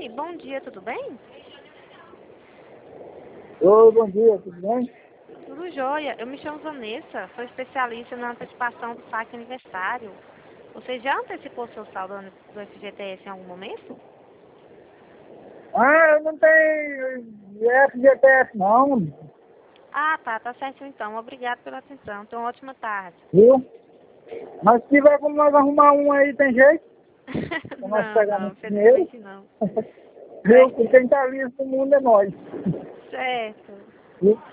Oi, bom dia, tudo bem? Oi, bom dia, tudo bem? Tudo jóia. Eu me chamo Vanessa, sou especialista na antecipação do saque aniversário. Você já antecipou seu saldo do FGTS em algum momento? Ah, eu não tenho FGTS não, Ah, tá certo então. Obrigado pela atenção. Tenha uma ótima tarde. viu? Mas se tiver como nós arrumar um aí, tem jeito? Pra nós pegar Não, muito dinheiro? infelizmente não. Viu? Porque quem tá livre no mundo é nós. Certo. Viu?